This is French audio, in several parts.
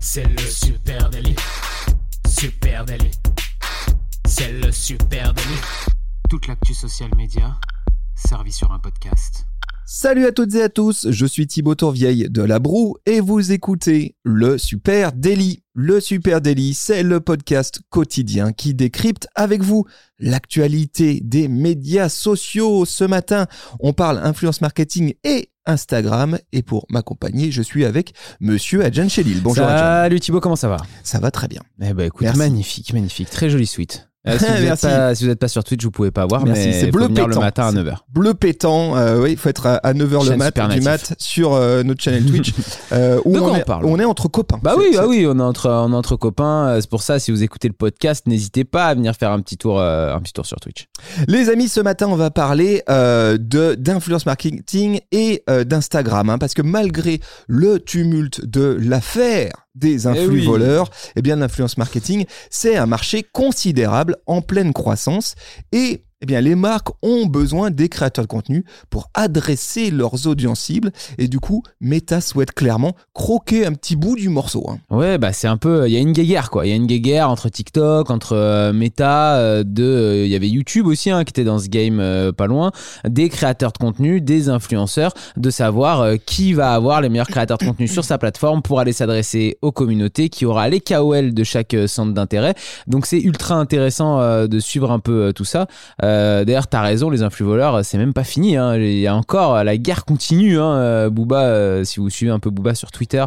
C'est le Super Daily. Super Daily. C'est le Super Daily. Toute l'actu social média servie sur un podcast. Salut à toutes et à tous, je suis Thibaut Tourvieille de La Broue et vous écoutez le Super Daily. Le Super Daily, c'est le podcast quotidien qui décrypte avec vous l'actualité des médias sociaux. Ce matin, on parle influence marketing et Instagram et pour m'accompagner, je suis avec Monsieur Adjan Chelil. Bonjour Adjan. Salut Thibaut, comment ça va ? Ça va très bien. Eh ben écoute, Merci. magnifique, très jolie suite. Si vous n'êtes pas sur Twitch, vous pouvez pas voir, Merci. mais C'est il bleu faut venir pétant. le matin à 9h. Bleu pétant, oui, il faut être à 9h le mat, du mat sur notre channel Twitch où on est entre copains. Bah oui, on est entre copains. C'est pour ça, si vous écoutez le podcast, n'hésitez pas à venir faire un petit tour sur Twitch. Les amis, ce matin, on va parler d'influence marketing et d'Instagram, parce que malgré le tumulte de l'affaire des influx voleurs, eh bien l'influence marketing, c'est un marché considérable en pleine croissance et eh bien, les marques ont besoin des créateurs de contenu pour adresser leurs audiences cibles et du coup, Meta souhaite clairement croquer un petit bout du morceau. Ouais, bah c'est un peu, il y a une guéguerre quoi. Il y a une guéguerre entre TikTok, entre Meta, il y avait YouTube aussi qui était dans ce game pas loin, des créateurs de contenu, des influenceurs, de savoir qui va avoir les meilleurs créateurs de contenu sur sa plateforme pour aller s'adresser aux communautés, qui aura les KOL de chaque centre d'intérêt. Donc c'est ultra intéressant de suivre un peu tout ça. D'ailleurs, t'as raison, les influx voleurs, c'est même pas fini. Il y a encore, la guerre continue. Booba, si vous suivez un peu Booba sur Twitter,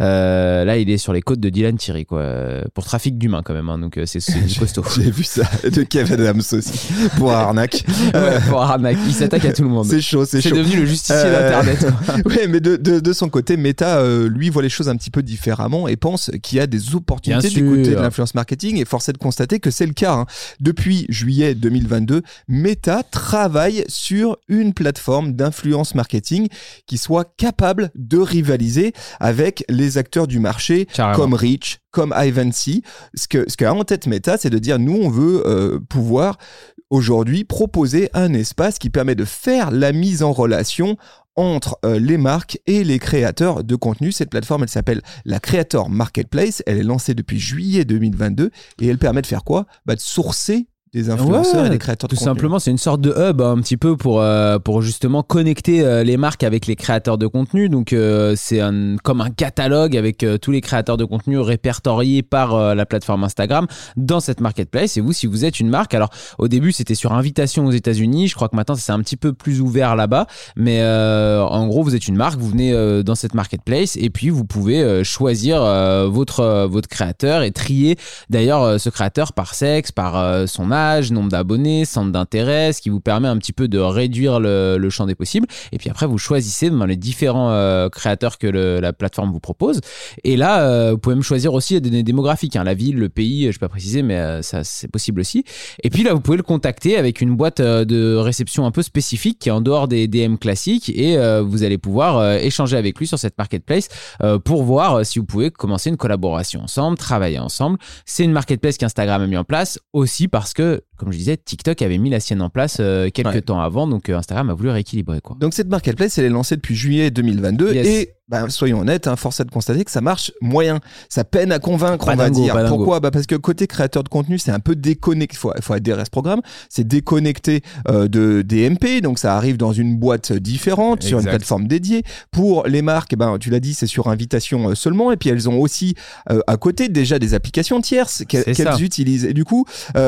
là, il est sur les côtes de Dylan Thierry, quoi, pour trafic d'humains quand même. Donc c'est costaud. J'ai vu ça de Kev Adams aussi pour arnaque. Pour arnaque, il s'attaque à tout le monde. C'est chaud. C'est devenu le justicier d'Internet. Ouais, mais de son côté, Meta, lui, voit les choses un petit peu différemment et pense qu'il y a des opportunités d'écouter de l'influence marketing. Et force est de constater que c'est le cas. Depuis juillet 2022. Meta travaille sur une plateforme d'influence marketing qui soit capable de rivaliser avec les acteurs du marché. Carrément. Comme Reach, comme Ivancy. Ce qu'a en tête Meta, c'est de dire nous, on veut pouvoir aujourd'hui proposer un espace qui permet de faire la mise en relation entre les marques et les créateurs de contenu. Cette plateforme, elle s'appelle la Creator Marketplace. Elle est lancée depuis juillet 2022 et elle permet de faire quoi ? De sourcer des influenceurs et des créateurs de contenu. Tout simplement, c'est une sorte de hub un petit peu pour justement connecter les marques avec les créateurs de contenu. Donc c'est comme un catalogue avec tous les créateurs de contenu répertoriés par la plateforme Instagram dans cette marketplace. Et vous, si vous êtes une marque, alors au début c'était sur invitation aux États-Unis. Je crois que maintenant c'est un petit peu plus ouvert là-bas. Mais en gros, vous êtes une marque, vous venez dans cette marketplace et puis vous pouvez choisir votre créateur et trier d'ailleurs ce créateur par sexe, par son âge, nombre d'abonnés, centre d'intérêt, ce qui vous permet un petit peu de réduire le champ des possibles. Et puis après, vous choisissez dans les différents créateurs que la plateforme vous propose. Et là, vous pouvez même choisir aussi des démographiques, la ville, le pays, je ne vais pas préciser, mais ça, c'est possible aussi. Et puis là, vous pouvez le contacter avec une boîte de réception un peu spécifique qui est en dehors des DM classiques et vous allez pouvoir échanger avec lui sur cette marketplace pour voir si vous pouvez commencer une collaboration ensemble, travailler ensemble. C'est une marketplace qu'Instagram a mis en place aussi parce que comme je disais, TikTok avait mis la sienne en place quelques temps avant, donc Instagram a voulu rééquilibrer, quoi. Donc cette marketplace, elle est lancée depuis juillet 2022 et soyons honnêtes, force est de constater que ça marche moyen. Ça peine à convaincre, on va dire. Pourquoi ? Parce que côté créateur de contenu, c'est un peu déconnecté. Il faut adhérer à ce programme. C'est déconnecté de DMP, donc ça arrive dans une boîte différente, sur une plateforme dédiée. Pour les marques, tu l'as dit, c'est sur invitation seulement. Et puis elles ont aussi à côté déjà des applications tierces qu'elles utilisent. Et du coup,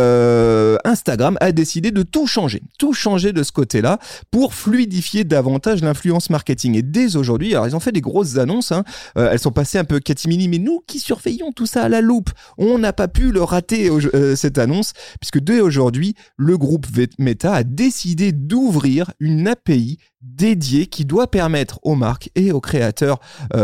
Instagram a décidé de tout changer de ce côté-là pour fluidifier davantage l'influence marketing. Et dès aujourd'hui, alors ils ont fait des grosses annonces, elles sont passées un peu catimini, mais nous qui surveillons tout ça à la loupe, on n'a pas pu le rater cette annonce, puisque dès aujourd'hui, le groupe Meta a décidé d'ouvrir une API dédiée qui doit permettre aux marques et aux créateurs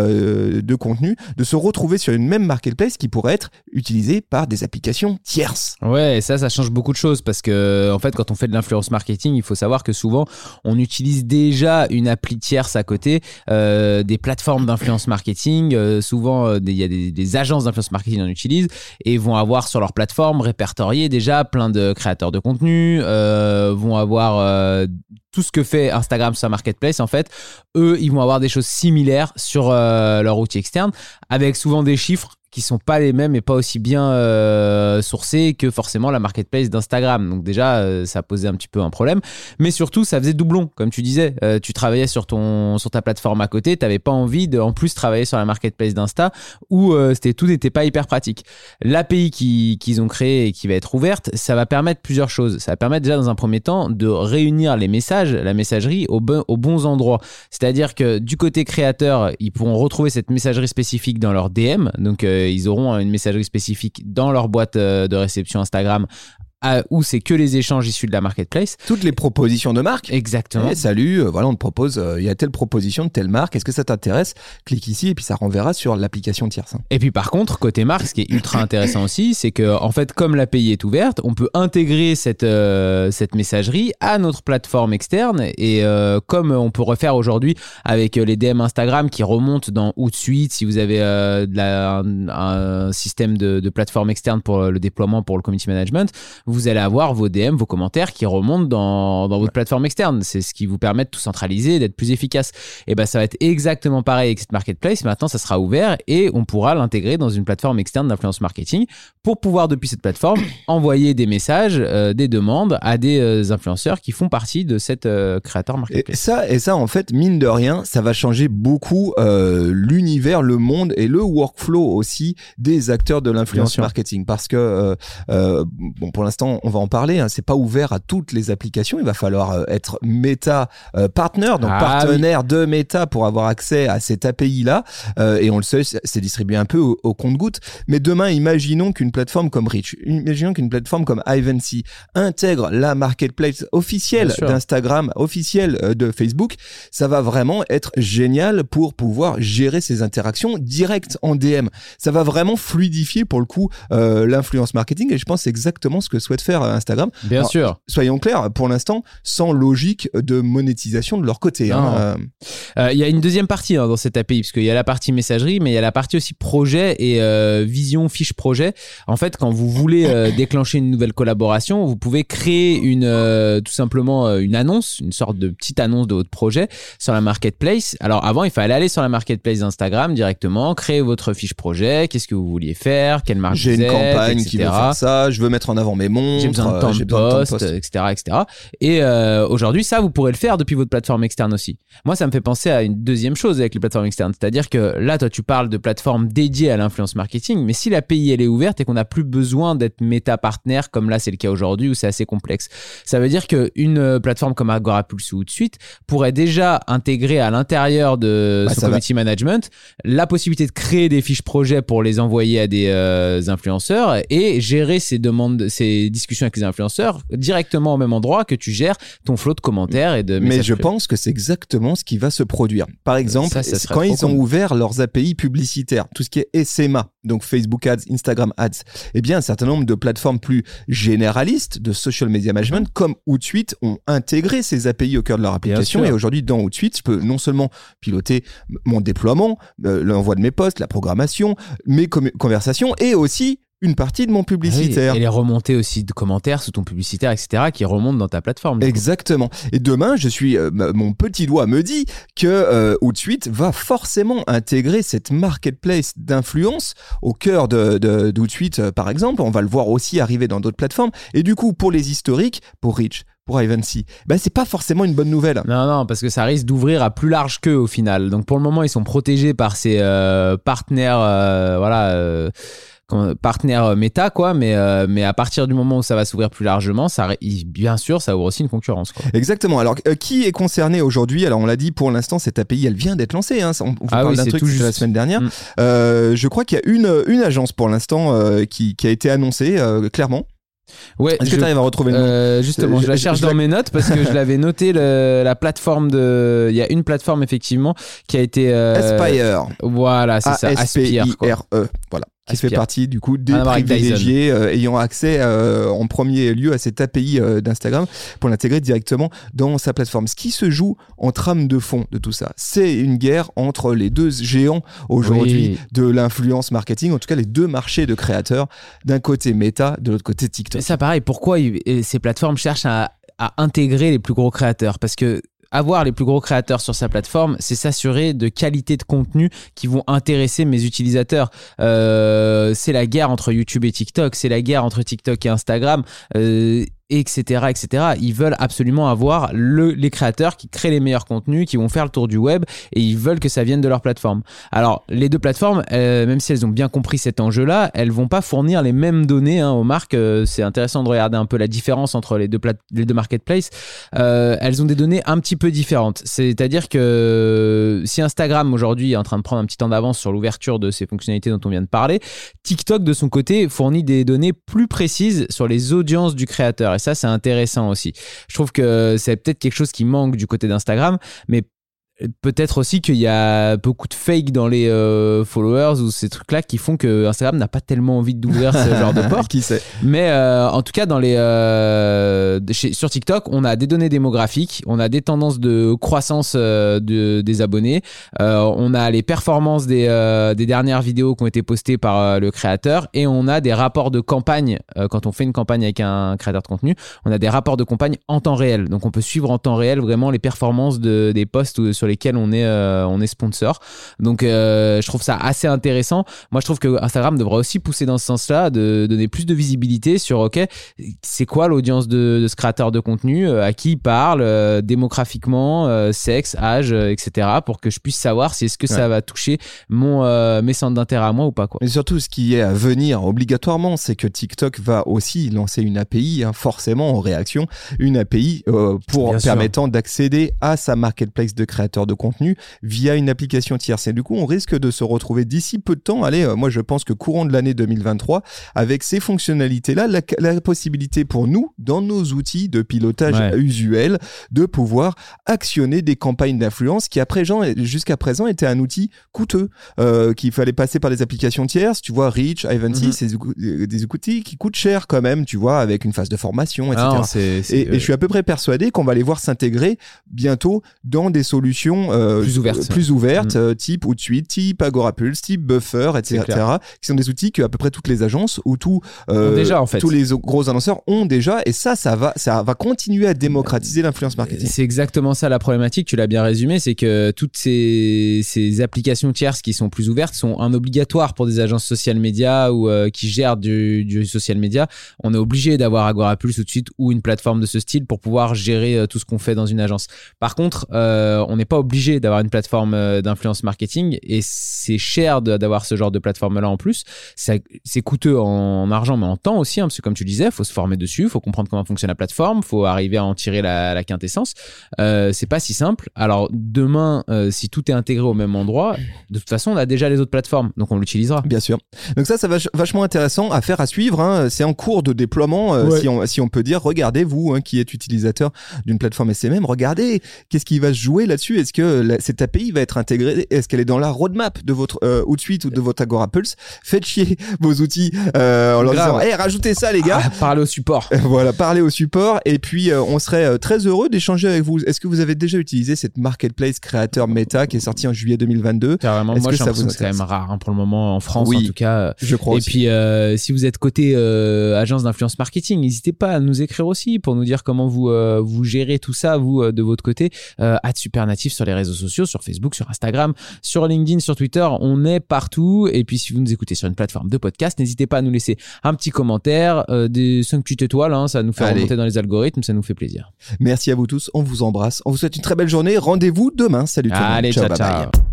de contenu de se retrouver sur une même marketplace qui pourrait être utilisée par des applications tierces. Ouais, et ça change beaucoup de choses parce que en fait, quand on fait de l'influence marketing, il faut savoir que souvent, on utilise déjà une appli tierce à côté, des plateformes d'influence marketing. Souvent, il y a des agences d'influence marketing en utilisent et vont avoir sur leur plateforme répertorié déjà plein de créateurs de contenu, vont avoir tout ce que fait Instagram sur sa marketplace. En fait, eux, ils vont avoir des choses similaires sur leur outil externe avec souvent des chiffres qui sont pas les mêmes et pas aussi bien sourcés que forcément la marketplace d'Instagram. Donc déjà, ça posait un petit peu un problème. Mais surtout, ça faisait doublon. Comme tu disais, tu travaillais sur ta plateforme à côté, tu n'avais pas envie de en plus travailler sur la marketplace d'Insta où tout n'était pas hyper pratique. L'API qu'ils ont créée et qui va être ouverte, ça va permettre plusieurs choses. Ça va permettre déjà dans un premier temps de réunir les messages, la messagerie aux bons endroits. C'est-à-dire que du côté créateur, ils pourront retrouver cette messagerie spécifique dans leur DM. Donc, ils auront une messagerie spécifique dans leur boîte de réception Instagram où c'est que les échanges issus de la marketplace. Toutes les propositions de marque. Exactement. Salut, voilà, on te propose, il y a telle proposition de telle marque, est-ce que ça t'intéresse ? Clique ici et puis ça renverra sur l'application tierce. Et puis par contre, côté marque, ce qui est ultra intéressant aussi, c'est que en fait, comme l'API est ouverte, on peut intégrer cette messagerie à notre plateforme externe et comme on peut refaire aujourd'hui avec les DM Instagram qui remontent dans Hootsuite, si vous avez un système de plateforme externe pour le déploiement, pour le community management, vous allez avoir vos DM, vos commentaires qui remontent dans votre plateforme externe. C'est ce qui vous permet de tout centraliser, d'être plus efficace. Et ben, ça va être exactement pareil avec cette marketplace. Maintenant, ça sera ouvert et on pourra l'intégrer dans une plateforme externe d'influence marketing pour pouvoir, depuis cette plateforme, envoyer des messages, des demandes à des influenceurs qui font partie de cette créateur marketplace. Et ça, en fait, mine de rien, ça va changer beaucoup l'univers, le monde et le workflow aussi des acteurs de l'influence marketing. Parce que, pour l'instant, on va en parler, c'est pas ouvert à toutes les applications, il va falloir être Meta partner, donc partenaire de Meta pour avoir accès à cette API-là, et on le sait, c'est distribué un peu au compte-gouttes, mais demain, imaginons qu'une plateforme comme Reach, imaginons qu'une plateforme comme Ivancy intègre la marketplace officielle d'Instagram, officielle de Facebook, ça va vraiment être génial pour pouvoir gérer ces interactions directes en DM. Ça va vraiment fluidifier pour le coup l'influence marketing, et je pense que c'est exactement ce que souhaite faire Instagram. Bien sûr. Soyons clairs, pour l'instant, sans logique de monétisation de leur côté. Il y a une deuxième partie dans cette API, parce qu'il y a la partie messagerie, mais il y a la partie aussi projet et vision fiche projet. En fait, quand vous voulez déclencher une nouvelle collaboration, vous pouvez créer tout simplement une annonce, une sorte de petite annonce de votre projet sur la marketplace. Alors avant, il fallait aller sur la marketplace d'Instagram directement, créer votre fiche projet, qu'est-ce que vous vouliez faire, quelle marque j'ai vous êtes, une campagne etc. qui veut faire ça, je veux mettre en avant mes montres, j'ai besoin de temps de poste, etc. Et aujourd'hui, ça, vous pourrez le faire depuis votre plateforme externe aussi. Moi, ça me fait penser à une deuxième chose avec les plateformes externes. C'est-à-dire que là, toi, tu parles de plateformes dédiées à l'influence marketing, mais si l'API, elle est ouverte et qu'on n'a plus besoin d'être méta-partenaire, comme là, c'est le cas aujourd'hui où c'est assez complexe, ça veut dire qu'une plateforme comme Agorapulse ou Hootsuite pourrait déjà intégrer à l'intérieur de son community management la possibilité de créer des fiches projets pour les envoyer à des influenceurs et gérer ces demandes, ces discussions avec les influenceurs directement au même endroit que tu gères ton flot de commentaires et de messages. Mais je pense que c'est exactement ce qui va se produire. Par exemple, quand ils ont ouvert leurs API publicitaires, tout ce qui est SMA, donc Facebook Ads, Instagram Ads, eh bien, un certain nombre de plateformes plus généralistes de social media management, comme Hootsuite, ont intégré ces API au cœur de leur application. Et aujourd'hui, dans Hootsuite, je peux non seulement piloter mon déploiement, l'envoi de mes posts, la programmation, mes conversations, et aussi une partie de mon publicitaire. Et les remontées aussi de commentaires sous ton publicitaire, etc., qui remontent dans ta plateforme. Exactement. Et demain, mon petit doigt me dit que Hootsuite va forcément intégrer cette marketplace d'influence au cœur d'Hootsuite, par exemple. On va le voir aussi arriver dans d'autres plateformes. Et du coup, pour les historiques, pour Reach, pour Ivancy, c'est pas forcément une bonne nouvelle. Non, parce que ça risque d'ouvrir à plus large qu'eux au final. Donc pour le moment, ils sont protégés par ces partenaires, partenaire méta, quoi, mais à partir du moment où ça va s'ouvrir plus largement, bien sûr, ça ouvre aussi une concurrence, quoi. Exactement. Alors, qui est concerné aujourd'hui ? Alors, on l'a dit, pour l'instant, cette API, elle vient d'être lancée. On vous parle d'un truc la semaine dernière. Je crois qu'il y a une agence pour l'instant qui a été annoncée clairement. Ouais, est-ce que tu arrives à retrouver le nom ? Justement, je la cherche dans mes notes parce que je l'avais noté, la plateforme il y a une plateforme effectivement qui a été Aspire. Voilà, c'est ça, Aspire. Voilà. Qui fait partie du coup des privilégiés ayant accès en premier lieu à cette API d'Instagram pour l'intégrer directement dans sa plateforme. Ce qui se joue en trame de fond de tout ça, c'est une guerre entre les deux géants aujourd'hui de l'influence marketing, en tout cas les deux marchés de créateurs, d'un côté Meta, de l'autre côté TikTok. Ça pareil, pourquoi ces plateformes cherchent à intégrer les plus gros créateurs ? Parce que avoir les plus gros créateurs sur sa plateforme, c'est s'assurer de qualité de contenu qui vont intéresser mes utilisateurs. C'est la guerre entre YouTube et TikTok, c'est la guerre entre TikTok et Instagram, etc. Ils veulent absolument avoir les créateurs qui créent les meilleurs contenus, qui vont faire le tour du web, et ils veulent que ça vienne de leur plateforme. Alors, les deux plateformes, même si elles ont bien compris cet enjeu-là, elles vont pas fournir les mêmes données aux marques. C'est intéressant de regarder un peu la différence entre les deux marketplaces. Elles ont des données un petit peu différentes. C'est-à-dire que si Instagram aujourd'hui est en train de prendre un petit temps d'avance sur l'ouverture de ces fonctionnalités dont on vient de parler, TikTok de son côté fournit des données plus précises sur les audiences du créateur. Et ça, c'est intéressant aussi. Je trouve que c'est peut-être quelque chose qui manque du côté d'Instagram, mais peut-être aussi qu'il y a beaucoup de fake dans les followers ou ces trucs-là qui font que Instagram n'a pas tellement envie d'ouvrir ce genre de porte. Qui sait. Mais en tout cas, sur TikTok, on a des données démographiques, on a des tendances de croissance des abonnés, on a les performances des dernières vidéos qui ont été postées par le créateur, et on a des rapports de campagne. Quand on fait une campagne avec un créateur de contenu, on a des rapports de campagne en temps réel. Donc on peut suivre en temps réel vraiment les performances des posts sur lesquels on est sponsor. Donc je trouve ça assez intéressant. Moi je trouve que Instagram devrait aussi pousser dans ce sens-là, de donner plus de visibilité sur c'est quoi l'audience de ce créateur de contenu, à qui il parle, démographiquement, sexe, âge, etc., pour que je puisse savoir si est-ce que ça va toucher mes centres d'intérêt à moi ou pas, quoi. Mais surtout, ce qui est à venir obligatoirement, c'est que TikTok va aussi lancer une API, forcément en réaction, une API permettant d'accéder à sa marketplace de créateurs de contenu via une application tierce. Et du coup, on risque de se retrouver d'ici peu de temps, moi je pense que courant de l'année 2023, avec ces fonctionnalités-là, la possibilité pour nous, dans nos outils de pilotage usuel, de pouvoir actionner des campagnes d'influence qui jusqu'à présent étaient un outil coûteux, qu'il fallait passer par des applications tierces, tu vois, Reach, Ivanti, c'est des outils qui coûtent cher quand même, tu vois, avec une phase de formation, etc. Et je suis à peu près persuadé qu'on va les voir s'intégrer bientôt dans des solutions plus ouvertes, type Outsuite, type Agorapulse, type Buffer, etc., qui sont des outils que à peu près toutes les agences ou tous les gros annonceurs ont déjà, et ça va continuer à démocratiser l'influence marketing. C'est exactement ça la problématique, tu l'as bien résumé, c'est que toutes ces applications tierces qui sont plus ouvertes sont un obligatoire pour des agences social media ou qui gèrent du social media. On est obligé d'avoir Agorapulse tout de suite ou une plateforme de ce style pour pouvoir gérer tout ce qu'on fait dans une agence. Par contre, on n'est pas obligé d'avoir une plateforme d'influence marketing, et c'est cher d'avoir ce genre de plateforme-là en plus. C'est coûteux en argent, mais en temps aussi, parce que comme tu disais, il faut se former dessus, il faut comprendre comment fonctionne la plateforme, il faut arriver à en tirer la quintessence. C'est pas si simple. Alors demain, si tout est intégré au même endroit, de toute façon, on a déjà les autres plateformes, donc on l'utilisera. Bien sûr. Donc ça va vachement intéressant à faire, à suivre. C'est en cours de déploiement, si on peut dire. Regardez, vous qui êtes utilisateur d'une plateforme SMM, regardez qu'est-ce qui va se jouer là-dessus. Est-ce que cette API va être intégrée? Est-ce qu'elle est dans la roadmap de votre Outsuite ou de votre Agorapulse? Faites chier vos outils en leur disant rajoutez ça les gars. Parlez au support. Voilà, parlez au support, et puis on serait très heureux d'échanger avec vous. Est-ce que vous avez déjà utilisé cette marketplace créateur Meta qui est sortie en juillet 2022? Carrément, moi j'ai l'impression que c'est quand même rare pour le moment en France, en tout cas. Je crois aussi. Et puis si vous êtes côté agence d'influence marketing, n'hésitez pas à nous écrire aussi pour nous dire comment vous gérez tout ça, vous de votre côté. @supernatif sur les réseaux sociaux, sur Facebook, sur Instagram, sur LinkedIn, sur Twitter, on est partout. Et puis si vous nous écoutez sur une plateforme de podcast, n'hésitez pas à nous laisser un petit commentaire, des 5 petites étoiles, ça nous fait remonter dans les algorithmes, ça nous fait plaisir. Merci à vous tous, on vous embrasse, on vous souhaite une très belle journée, rendez-vous demain, salut tout le monde. Allez, ciao.